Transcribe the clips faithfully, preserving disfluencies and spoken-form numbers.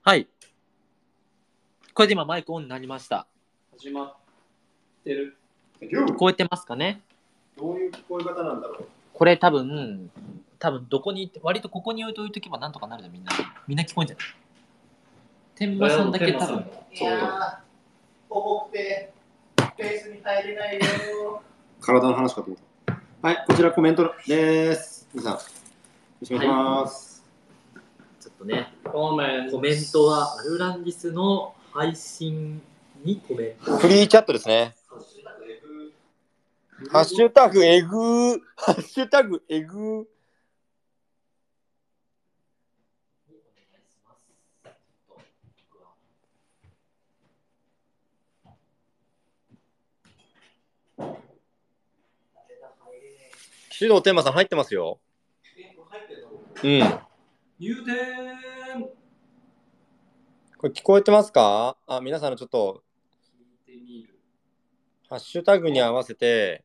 はい。これで今マイクオンになりました。 始まってる。 聞こえてますかね？ どういう聞こえ方なんだろう。 これ多分、多分どこに、割とここに置いとけばなんとかなるじゃん、みんな。みんな聞こえんじゃない？天馬さんだけ多分。 いやー、重くて、スペースに入れないよ。 体の話かと思った。はい、こちらコメントです。皆さん、よろしくお願いします。 ちょっとね、 コメントコメントはアルランディスの配信にコメント。 フリーチャットですね。ハッシュタグエグー。ハッシュタグエグー。岸堂天馬さん入ってますよ。うん。 入店。 これ聞こえてますか？あ、皆さんのちょっと聞いてみる。 ハッシュタグに合わせて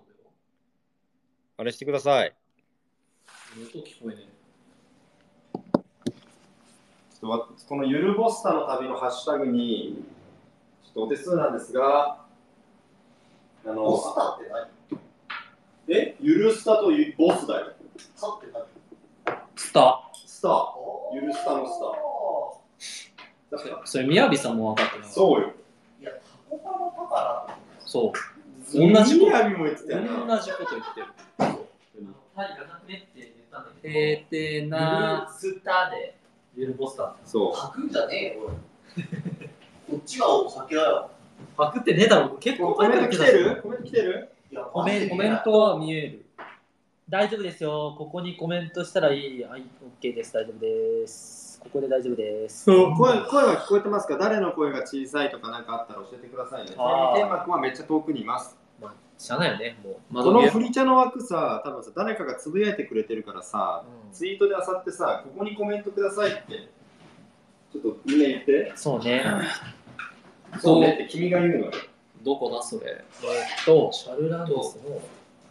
あれしてください。 音聞こえねえ。ちょっとこのゆるボスタの旅のハッシュタグにちょっとお手数なんですが、あのボスタって何？ え、ゆるスタとゆボスだよ。 スタって何？ スタ。 スタ。ゆるスタのスタ。だからそれ、みやびさんも分かってない。 そうよ。 いや、タコパのタカな。 そう。 同じこと。 みやびも言ってたよな。 同じこと言ってる。 タイがなくねって言ったんだけど。 えーてなゆるスタで、ゆるボスタ。 そう。 書くんじゃねえよ、こっちが先だよ。 パクってねえだろ。結構コメント来てる？コメント来てる？ いや、 コメントコメントは見える。 大丈夫ですよ。ここにコメントしたらいい。はい、OK です。大丈夫です。ここで大丈夫です。 そう、声、声は聞こえてますか？誰の声が小さいとか何かあったら教えてくださいね。ちなみに天馬君はめっちゃ遠くにいます。 まあ、知らないよね、もう。 このフリチャの枠さ、多分さ、誰かがつぶやいてくれてるからさ、うん、ツイートであさってさ、ここにコメントくださいって、ちょっとみんな言って。 そうね。 そうねって君が言うのよ。 どこだそれ。 えー、っと、シャルランドスの。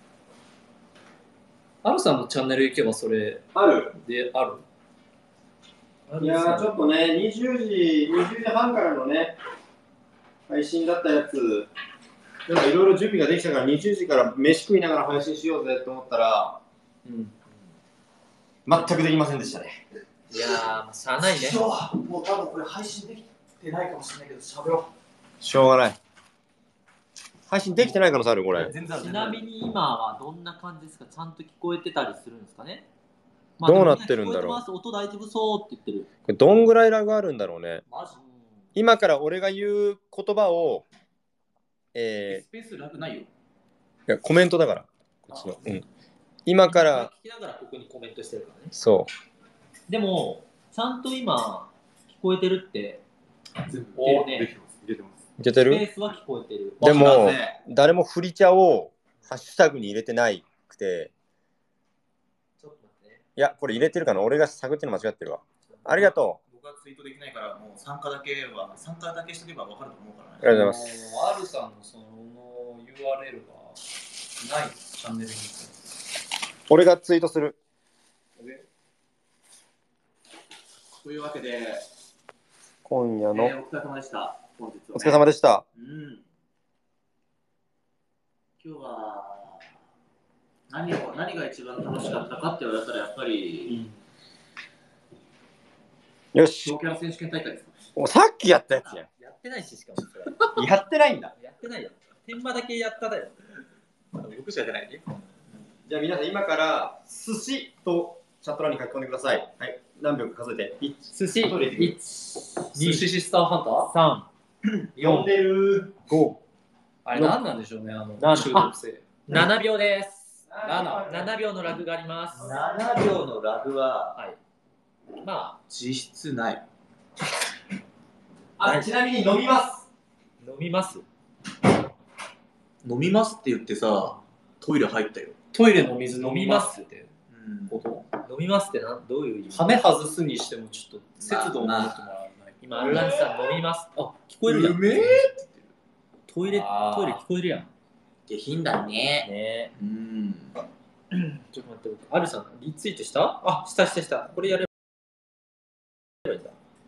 アルさんのチャンネル行けばそれあるである。 いやーちょっとね、にじゅうじ、にじゅうじはんからのね、配信だったやつ、いろいろ準備ができたから、にじゅうじから飯食いながら配信しようぜと思ったら、うん、全くできませんでしたね。 いやー、しゃあないね。 もう多分これ配信できてないかもしれないけど、喋ろう。しょうがない。配信できてない可能性あるこれ。 ちなみに今はどんな感じですか？ちゃんと聞こえてたりするんですかね？まあ、 どうなってるんだろう。 音大丈夫そうって言ってる。 これどんぐらいラグあるんだろうね。 マジ？ 今から俺が言う言葉を、えー、 スペースラグないよ。いやコメントだから。こっちの。うん。今から。 聞きながらここにコメントしてるからね。 そう。 でもちゃんと今聞こえてるって。 全部ね。 できてます。入れてます。 いけてる？ スペースは聞こえてる。 でも誰もフリチャをハッシュタグに入れてないくて。 ちょっと待ってね。 いやこれ入れてるかな。俺が探ってるの間違ってるわ。ありがとう。僕はツイートできないからもう参加だけは参加だけしとけば分かると思うからね。 ありがとうございます。 アルさんのその ユーアールエル がないチャンネルに。 俺がツイートする。 というわけで今夜の、 えー、お疲れ様でした。本日は、ね、 お疲れ様でした。 うん。今日は何を何が一番楽しかったかって言われたらやっぱり、 うん、よし。 東キャラ選手権大会ですか。 おさっきやったやつやん。 やってないししかもそれ。やってないんだ。 やってないよ。天馬だけやっただよ。 僕しかやってないね。 じゃあ皆さん今から寿司とチャット欄に書き込んでください。はい。何秒か数えて。いち寿司いち、 寿司シスターハンター、さん、 よんでる、 ご。 あれ何なんでしょうね、あの中毒性。ななびょうです。 なな。 ななびょうのラグがあります。 ななびょうのラグは、 はい、まあ実質ない。 あ、ちなみに飲みます。 飲みます。 飲みますって言ってさ、トイレ入ったよ。トイレの水飲みますって。 こと？飲みますってなんどういう意味？ 羽外すにしてもちょっと節度を守ってもらわない。 今アルランさん飲みます。あ、聞こえるやん。 うめえって言ってる。 トイレトイレ聞こえるやん。 下品だね。 ね。 うん。 ちょっと待って、アルさんリツイートした？あ、したしたした。これやればいいんだ。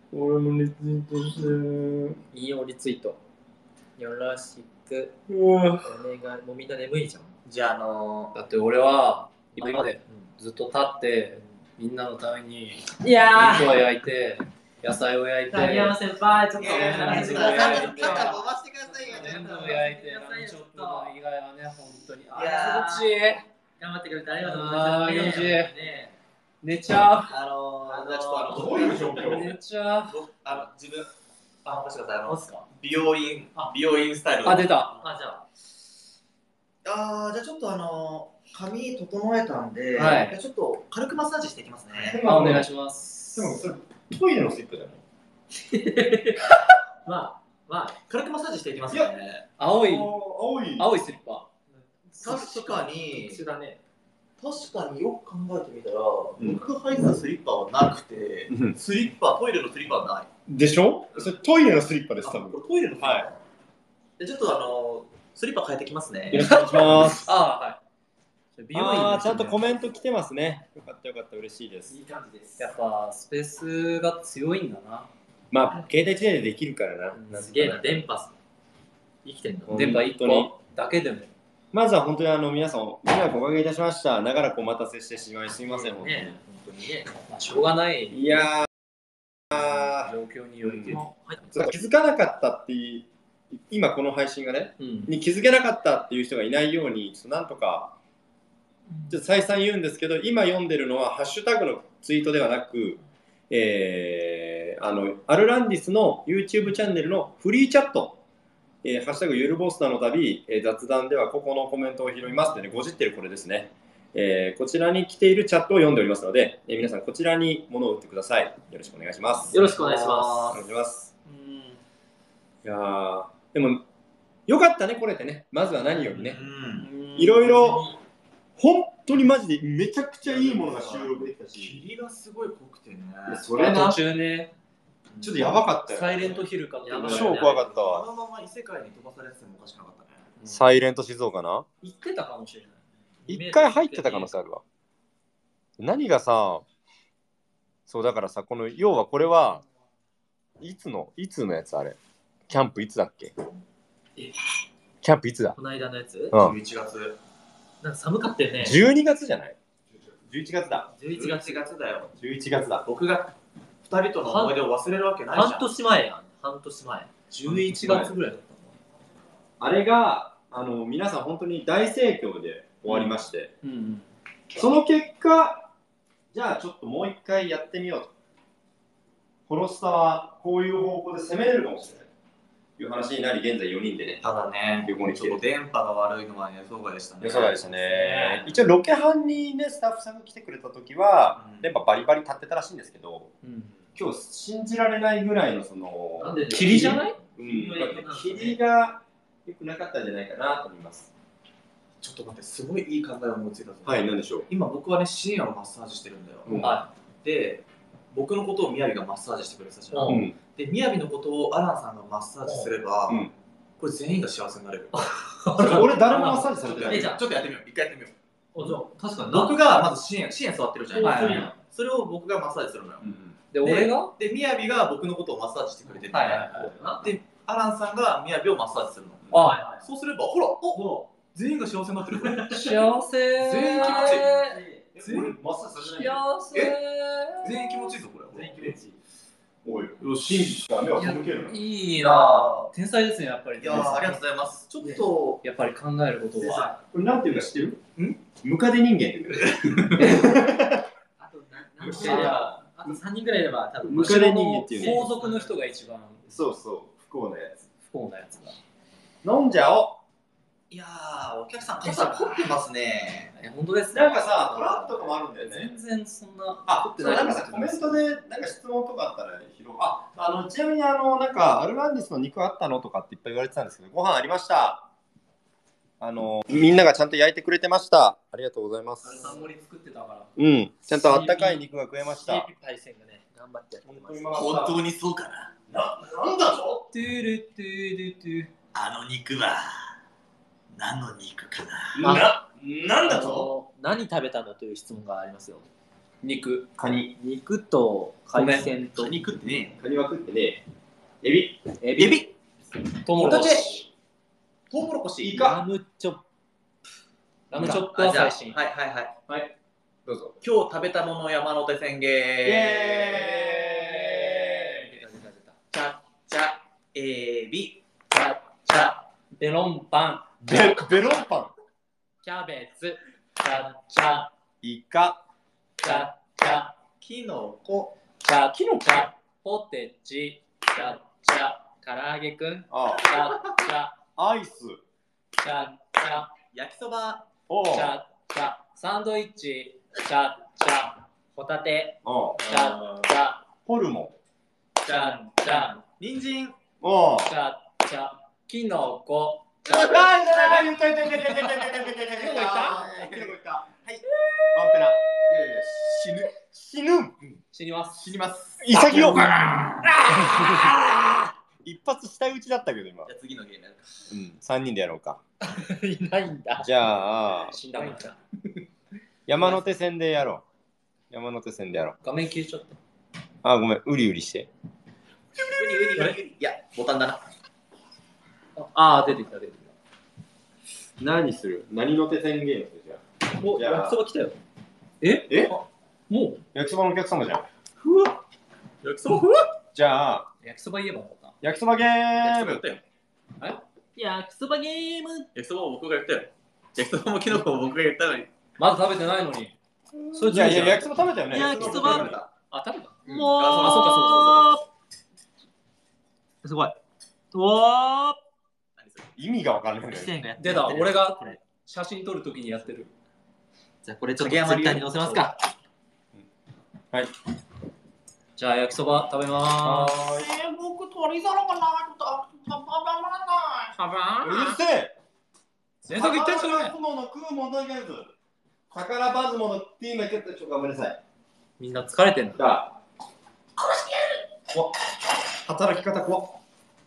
俺もリツイートしてる。 引用リツイート。よろしくうわ。 お願い。もうみんな眠いじゃん。 じゃあ、あのー、だって俺は今までうずっと立ってみんなのためにん、いや肉を焼いて野菜を焼いて竹山先輩、ちょっとえーやめてください。 ちょっと伸ばしてくださいよ。 全部焼いてラムチョップの以外はね本当にあいやーー気持ちいい頑張ってくれてありがとうございます。 あー気持ちいいね寝ちゃうあのー、 あのちょっとあのどういう状況寝ちゃうあの自分、あ、もしかしたらあのどうすか美容院あ、 美容院スタイル。 あ出たあ、じゃあ。 あーじゃあちょっとあの髪整えたんで、 はいじゃあちょっと軽くマッサージしていきますね。 あお願いしますでもそれトイレのスリッパじゃないまあ、まあ、 軽くマッサージしていきますいやね。 青い青い。 青いスリッパ確かに特殊だね。 確かによく考えてみたら、 うん僕が履いてたスリッパはなくて、 うんスリッパトイレのスリッパはない。 でしょ？それトイレのスリッパです、多分。 あこれトイレのスリッパ。 はでちょっとあのスリッパ変えてきますね。 よろしくお願いします。 あはい美容院あーちゃんとコメントト来てますね。よかったよかった、嬉しいですいい。感じです。 やっぱスペースが強いんだなまあ、携帯一台でできるからな。なんすげえな、電波生きてんの。 うん電波一本当に個だけでもまずは本当にあの皆さん、ご迷惑おかけいたしました。長らくお待たせしてしまいすみません、本当に。 ね、本当にね。 まあしょうがないいや状況によりけりはいー、気づかなかったっていう、今この配信がね、 うんに気づけなかったっていう人がいないように、ちょっとなんとか、ちょっと再三言うんですけど、今読んでるのはハッシュタグのツイートではなく、えー、あの、アルランディスの YouTube チャンネルのフリーチャット、えーハッシュタグゆるボスターの旅、えー雑談ではここのコメントを拾いますってね、ごじってるこれですね。えーこちらに来ているチャットを読んでおりますので、えー皆さんこちらに物を打ってください。よろしくお願いします。 よろしくお願いしまお願いします。 うんいやー、でも、よかったね、これってね。まずは何よりね。 うん。 いろいろ、本当にマジでめちゃくちゃいいものが収録できたし、 霧がすごい濃くてね。 いやそれな、 途ちょ中ねっとやばかったよ。 サイレントヒルかっていうぐらい超怖かったあわ。 のまま異世界に飛ばされててもおかしくなかったね。 サイレント静岡な。 行ってたかもしれない一回入ってた可能性あるわ。何がさ、そうだからさ、この要はこれはいつのいつのやつあれ。キャンプいつだっけ？ えキャンプいつだ？ この間のやつうん。 じゅういちがつ。 なんか寒かったよね。 じゅうにがつじゃない？じゅういちがつだ。 じゅういちがつじゅういちがつだよ。 じゅういちがつだ。 僕がふたりとの思い出を忘れるわけないじゃん。 半年前やん。半年前。 じゅういちがつぐらいだったあれがあの皆さん本当に大盛況で終わりまして、 のうんその結果、じゃあちょっともう一回やってみようと。コロスタはこういう方向で攻めれるかもしれないという話になり、現在よにんでね、 ただね、 旅行に来てるちょっと電波が悪いのは予想外でしたね。 予想外でしたね。一応ロケハンにね、スタッフさんが来てくれた時は、 うん電波バリバリ立ってたらしいんですけど、 うん今日信じられないぐらいのその、 なんで霧じゃないうん、だって霧が良くなかったんじゃないかなと思います。 ちょっと待って、すごいいい考えを思いついたぞ。 はい、なんでしょう。 今僕はね、深夜のマッサージしてるんだよ。 うんはで、僕のことをみやびがマッサージしてくれてたじゃん。 うんうん、 で、みやびのことをアランさんがマッサージすれば、 うんこれ全員が幸せになれる。 俺誰もマッサージされてない。 えじゃあちょっとやってみよう。一回やってみよう。 い。おじゃあ確かにな。 僕がまず深夜、深夜座ってるじゃん。 はいはいはいそれを僕がマッサージするのよ。 うんで俺がで、みやびが僕のことをマッサージしてくれてて、 はいはいはいで、アランさんがみやびをマッサージするの。 あはいはい。 そうすれば、ほら、おお全員が幸せになってる。 幸せ全員気持ちいい全員マッサージされてない。 幸せ全員気持ちいいぞ、これ。 全員気持ちいい。 おい、 よ真実が目を背けるな。 いいな天才ですねやっぱりいやー、ありがとうございます。ちょっと、 やっぱり考えることはこれなんていうか知ってる？ ん？ ムカデ人間っていうか。 あと何人ぐらいいれば、あとさんにんぐらいいれば多分。 ムカデ人間っていうね。 皇族の人が一番そうそう、不幸なやつ。 不幸なやつだ飲んじゃお。 いやー、お客さん、傘凝ってますね。 え本当ですねなんかさ、トラップとかもあるんだよね全。然そんなあ、そうなんかさ、コメントでなんか質問とかあったら拾う。あ、あのちなみにあのなんかアルランディスの肉あったのとかっていっぱい言われてたんですけど、ご飯ありました。あのみんながちゃんと焼いてくれてました。ありがとうございます。 三盛り作ってたからうん、ちゃんとあったかい肉が食えました。 シーピパイセンがね、頑張ってやってます。 本当にうまか本った。 当にそうかな。 な、なんだぞ。 トゥルトゥルトゥあの肉は、何の肉かな。 な、なんだあぞ。 の何食べたのという質問がありますよ。 肉。 カニ。 肉と海鮮と。 肉ってね。 カニは食ってね。エビ。 エビ。 エビ。 トウモロコシ。 トウモロコシ。 イカ。 ラムチョップ。ラムチョップは最新。 はいはいはい。 はい。どうぞ。 今日食べたもの山手線ゲー。イエーイ。 チャッチャエビ。 チャッチャベロンパン。 ベベロンパン。 キャベツ。チャッチャイカ。 チャッチャキノコ。 チャッチャポテチ。チャッチャ唐揚げくん。 あチャッチャアイス。 チャッチャ焼きそば。 おチャッチャサンドイッチ。チャッチャホタテ。 おチャッチャホルモン。 チャッチャ人参。 おチャッチャキノコ。 ああ、言った言った言った言った言った言った言った言った言った言ったはい。ワンペナ。死ぬ。死ぬ。 死にます。 死にます。潔を。一発下打ちだったけど今。 じゃあ次のゲームやるか。 うん、三人でやろうか。 いないんだ。 じゃあ、 死んだもんだ。 山手線でやろう。山手線でやろう。 画面消えちゃった。 あ、ごめん、うりうりして。 ウリウリウリウリ。いや、ボタンだな。 ああ、出てきた出てき何する？何の手線ゲームするじゃた。お、 じゃあ焼きそば来たよ。ええあもう焼きそばのお客様じゃん。 ふわ。焼きそばふわ。 じゃあ、 焼きそば言えばよかった。 焼きそばゲ焼きームそばやったよ。 焼きそばゲーム。 焼きそばも僕が言ったよ。焼きそばもキノコも僕が言ったのに。 まだ食べてないのに。それいやいや、焼ききそば食べたよね。 焼きそばあ、食べた。 うんもうあそうかそうかそうかすごい。うわ何それ。 意味がわかんないんだよね。 ー出た、俺がこれ。 写真撮るときにやってる。 じゃあこれちょっとツイッターに載せますか。 はい。 じゃあ焼きそば食べまはーす。 ーい。 えー、僕鳥皿がないと食べられない。 食べうるせえ。 連続言ってんじゃない魚バズモの食うものがず。魚バズモのティーマイケットちょっとごめんなさい。 みんな疲れてんだ。 じゃあ。怖っ。働き方怖っ。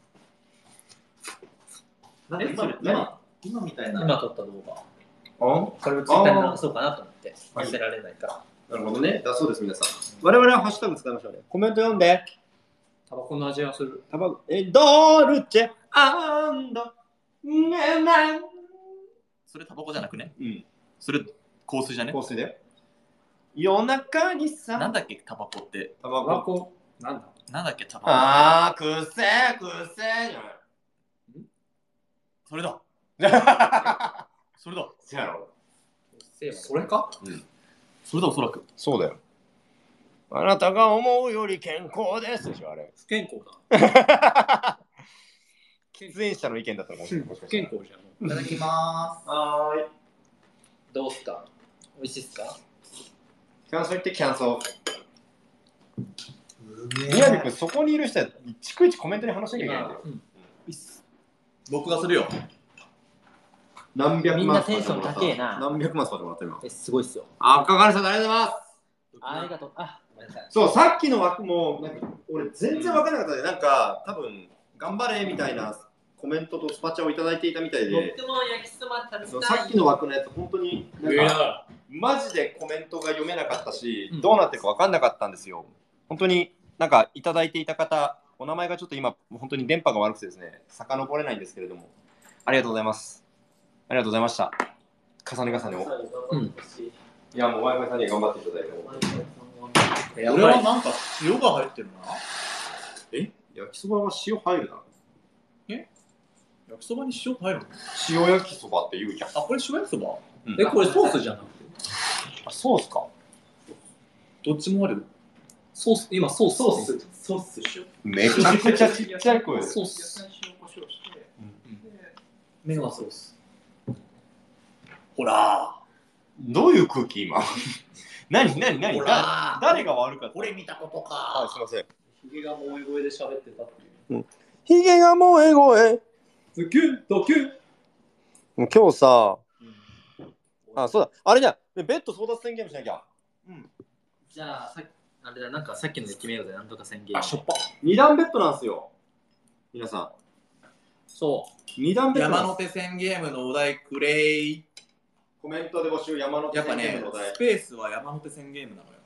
え、 なんか今それ今今みたいな。 今撮った動画。 あこれをツイッターに流そうかなと思って。 はい見せられないから。 なるほどね。だそうです、皆さん。我々はハッシュタグ使いましょうね。コメント読んで。 タバコの味がする。 タバコ、え、ドルチェ、アンド、ねなそれタバコじゃなくね。 うん。 それ香水じゃね。 香水だよ。夜中にさ、 なんだっけタバコって。 タバタバコ。 コ、なんだなんだっけタバコ。 あー、くっせー、くっせーじゃない。 それだ。それだ。 せやろ。 それかそれだおそらく。 そうだよ。あなたが思うより健康ですでしょ、あれ。 不健康だ。 出演者の意見だったのかもしれない。もしか不したら健康じゃん。 いただきまはーい。 どうすか美味しいっすかキャンソルってキャンソル。 ー宮城君、そこにいる人は、逐一コメントに話しなきゃいけないんだよ。 うんす。僕がするよ。 何百万みんなテンション高えな何百万使ってもらった今。 え、すごいっすよ。 あ、かかりさん、ありがとうございます。 ありがとう。あ、ごめんなさい。 そう、さっきの枠も、なんか俺全然わからなかったで、なんか多分、頑張れみたいなコメントとスパチャをいただいていたみたいで、 僕も焼きそば食べたい。 そうさっきの枠のやつ、本当になんか、 やマジでコメントが読めなかったし、 うんどうなってるかわかんなかったんですよ。本当になんかいただいていた方、お名前がちょっと今、本当に電波が悪くてですね、遡れないんですけれども、ありがとうございます。ありがとうございました。重ね重ねを。 うんいや、もう Wi-Fi さんには頑張っていただいても。 俺はなんか塩が入ってるな。 え焼きそばは塩入るな。 焼きそばに塩入るの？ 塩焼きそばって言うじゃん。 あ、これ塩焼きそば？ うんえ、これソースじゃなくてあ、ソースか。 どっちもある。 ソース、今ソース。 ソース、ソース塩。 めちゃくちゃちっちゃい声で。 ソース。 塩コショウして。麺はソース。ほらどういう空気今何何何ほだら誰が悪かったこれ見たことはい、 か。 すいません。 ヒゲがもう声で喋ってたっていう。 ヒゲが萌え声。 ズキュン、ドキュン。 もう今日さ、あ、そうだ、あれじゃん。ベッド争奪戦ゲームしなきゃ。 じゃあ、さあれだ、なんかさっきので決めようぜ、なんとか宣言。 あ、しょっぱ。 二段ベッドなんですよ。皆さそん。二段ベッドなん山です。 手線ゲームのお題くれい。 コメントで募集、山手やっぱね線ゲームのお題。、 スペースは山手線ゲームなのよ。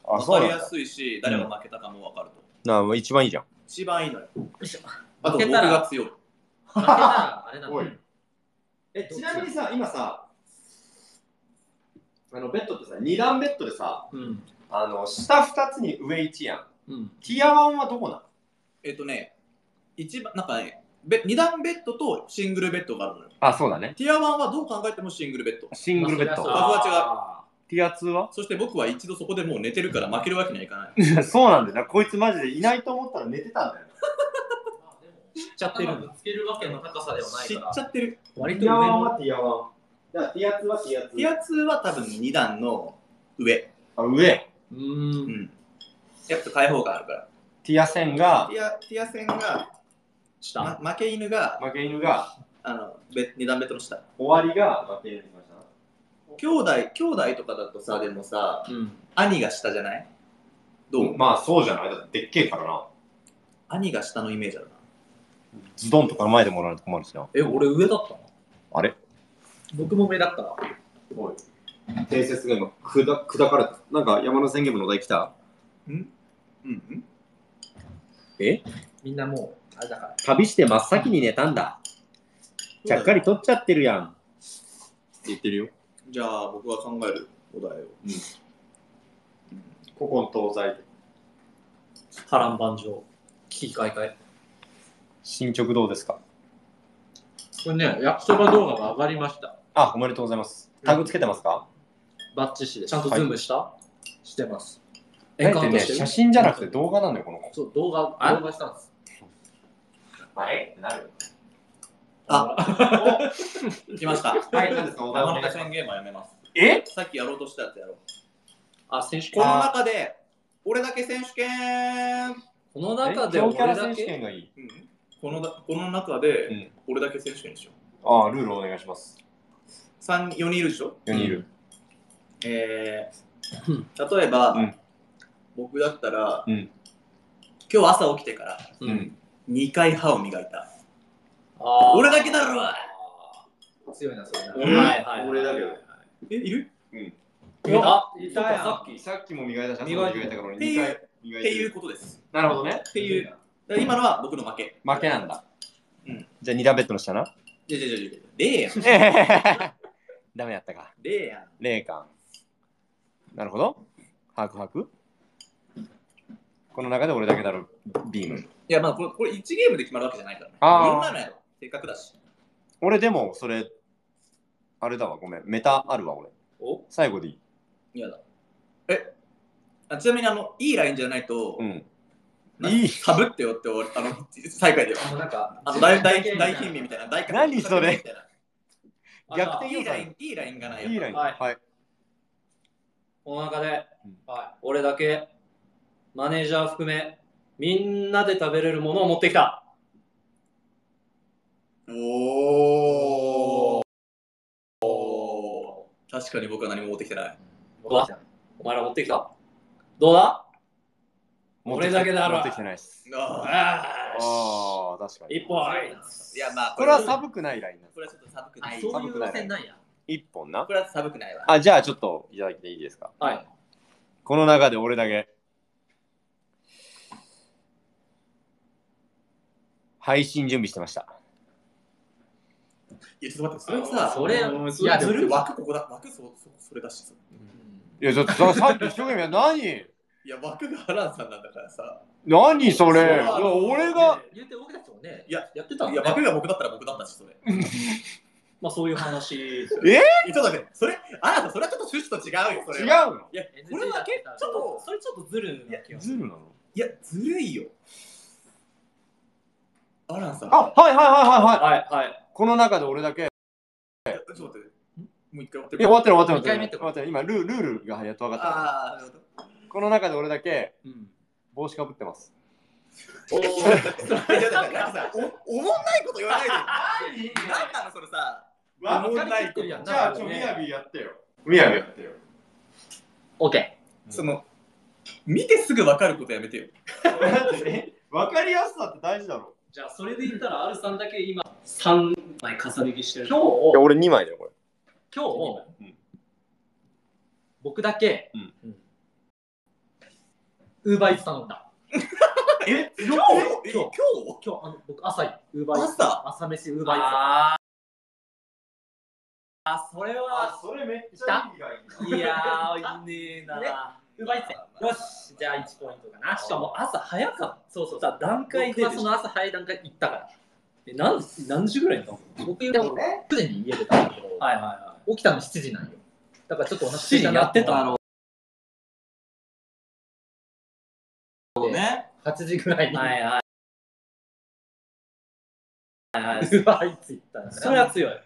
あ、 わかりやそうなんだ。 すいし、誰が負けたかもわかると。 なあ、一番いいじゃん。 一番いいのよ。 よいしょあと僕負けたらが強い。 負けたらあれなのおいえ、ちなみにさ、今さ、あのベッドってさ、二段ベッドでさ、 うんあの下二つに上一やん。 うんティアワンはどこなの？ えっとね、一番、なんかね、べ二段ベッドとシングルベッドがあるのよ。 あ、そうだね。 ティアワンはどう考えてもシングルベッド。 シングルベッド。 まあそりゃティアツーはそして僕は一度そこでもう寝てるから負けるわけにはいかない。 そうなんだよな。こいつマジでいないと思ったら寝てたんだよ。 知っちゃってるぶつけるわけの高さではない知っからちゃってる。 割と上のティアワン。じゃあティアツーはティアツー。 ティアツーは多分に段の上。 あ、上。 ううーんん。やっぱ開放感あるから。 ティア線がテ、ィア、ティア戦が、 下ま、負け犬が、 負け犬が、 あの、べ二段ベッドの下。 終わりが負け犬にしましたな。 兄弟、兄弟とかだとさ、でもさ、 うん兄が下じゃないどう、 まあそうじゃない。だってでっけえからな。 兄が下のイメージあるな。 ズドンとか前でもらうと困るしな。 え俺上だったのあれ僕も上だったわおい。定説が今、砕砕かれた。なんか山の宣言部のお題来た？ うんうんえみんなもうあれだから旅して真っ先に寝たんだ。ちゃっかり取っちゃってるやん。って言ってるよ。 じゃあ僕が考えるお題を。 古今東西。 波乱万丈危機開会進捗どうですか？ これね焼きそば動画が上がりましたあ、おめでとうございます。タグつけてますか？ バッチシでちゃんとズームした、してますあえてね、 カウントしてる写真じゃなくて動画なんだよ、この子。 そう動画あ動画したんですはいってなる。 あ来ました。 はい、何ですか？お題お願いします山手線ゲームはやめます。 え？ さっきやろうとしたやつやろう。 あ選手この権中で、俺だけ選手権、 この中で強キャ俺だラ選手権けがいい。 うん、このだこの中で、 うん俺だけ選手権でしょ。 ああ、ルールお願いします。 三よにんいるでしょ。 よにんいる。 えー、例えば、 うん僕だったら、 うん今日朝起きてからううんん。 にかい歯を磨いた。 あー俺だけだろ。 強いなそれなうんはいはいはい俺だけどえ、いるいたいたやんさっき、さっきも磨いたし、 磨いた磨いたからっていうにかい磨いてる。 っていうことです。 なるほどね。 っていう。だから今のは僕の負け。 負けなんだ。 うんじゃあに段ベッドの下な。 じゃじゃじゃじゃ例やん。 ダメやったか。 例やん。 霊感。なるほど。把握把握。この中で俺だけだろ、ビーム。 いや、まあこれ、これいちゲームで決まるわけじゃないからね。 あーいろんなのやろ。せっかくだし。 俺でも、それ、あれだわ、ごめん。メタあるわ、俺。 お最後でいい。 嫌だ。えあちなみに、あの、いいラインじゃないと、 うん。 ないいサブってよって終わる、あの、最下位では。 あのなんかあの大大大貧民みたいな。大何それみたいな逆転要素いいライン、いいラインがないよ。 いいライン。 はいはい。 この中で、 うんはい、俺だけマネージャー含めみんなで食べれるものを持ってきたおー。おー。確かに僕は何も持ってきてない。 お前ら持ってきたどうだ持ってきて俺だけだろ持ってきてないっす。 ああああ、確かに。 一本いや、まあ、 これは寒くないラインなんです。 これはちょっと寒くない。 そういう路線なんや一本なこ。れは寒くないわ。 あ、じゃあちょっといただいていいですか。 はいこの中で俺だけ。配信準備してました。 いや、ちょっと待って、それさ、 それうんいやずるいでも枠ここだ。枠そそそれだし。 いや、ちょっとささっき一生懸命、何いや、枠がハランさんなんだからさ。 何それいそうや俺が。 言うて僕たちもねいや、 やってたのいや、枠が僕だったら僕だったし、それ。 まあそういう話えちょっと待って、それ、あなた、それはちょっと趣旨と違うよ、そ違れは。 うのいや、これだけちょっと、 それちょっとずるな気がするずるなのいや、ずるいよ。アランさん。 あ、はいはいはいはいはい。 はいはいこの中で俺だけ。いや、 ちょっと待って。もう一回終わって終わってる終わってる二回目って終わってる。今ルー、ルールがやっと分かった。 ああ、なるほど。 この中で俺だけうん帽子かぶってます。 おーえ、ちょっと待って、なんかさ、お、おもんないこと言わないで。なんなの、それさ。 わかんないことじゃあ、ちょ、みやびやってよ。みやびやってよ。 オッケその、見てすぐ分かることやめてよ。 分かりやすさって大事だろ。 ーじゃあそれで言ったら R さんだけ今さんまい重ね着してる今いや、 日俺にまいだよ、これ。 今日、 うん僕だけ、 うんうんウーバーイーツ頼んだ。 え今日今日え今日今日あの僕朝ウーバーイーツ朝朝飯ウーバーイーツ。 あーあ、それはあ、それめっちゃ意味がいい。 いやー、いねえな。 ウーバーイーツよしじゃあいちポイントかな。 しかも朝早かった。 そうそうさ段階で僕はその朝早い段階行ったから。 え何何時ぐらいに行っ僕でもくじに家出たんだけど、 たの？はいはいは起きたのしちじなんよ。だからちょっとお腹しちじにやってたのそうね。 はちじぐらいい。 に、 はいはい。はいはい。 ウーバーイーツ行ったんだそれは強い。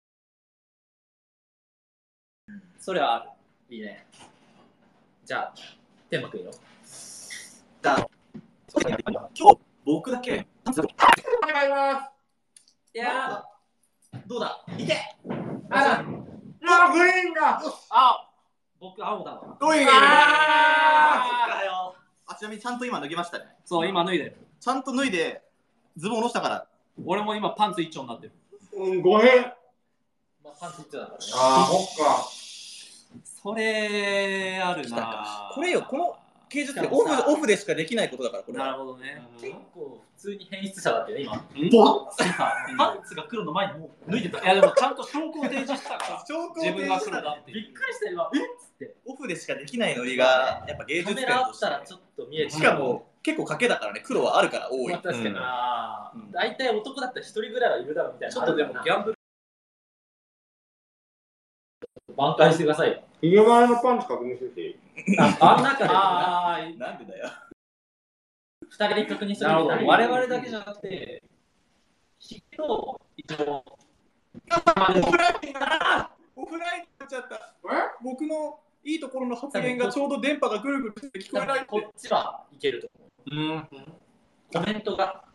それはある。いいね。 じゃあ天馬くんよ。 今日僕だけ。 お願いします。 いやどうだ。 いけ。 あら、あ、グリーンだ。 あ僕青だわ。 どういう意味？ あーよ。 あ、ちなみにちゃんと今脱ぎましたね。 そう、今脱いでる。 ちゃんと脱いでズボン下ろしたから。 俺も今パンツ一丁になってる。 うん、ごへん。 まあパンツ一丁だからね。 あー、そっか。 それあるな。 これよ、この芸術ってしかもさオフオフでしかできないことだから、これは。 なるほどね。 結構普通に変質者だってね今。 ボッさパンツが黒の前にもう脱いでた。 いやでもちゃんと証拠を提示したから。 証拠を自分が黒だっていう。 びっくりした今。えっつって。 オフでしかできないノリがやっぱ芸術カメラあ点としてったらちょっと見える。 しかも結構賭けだからね、黒はあるから多い。 まあ確かに。 うんあうん大体男だったら一人ぐらいはいるだろうみたいな。 ちょっとでもギャンブル。 挽回してくださいよ。 ひげ前のパンチ確認していい？ ああん中でああ、 なんでだよ。 二人で確認するなるほど。 みたい我々だけじゃなくて、ひげと一応。 オフラインだオフラインになっちゃった。僕のいいところの発言がちょうど電波がぐるぐるして聞こえないって。 こっちはいけると思う。 うん。 コメントが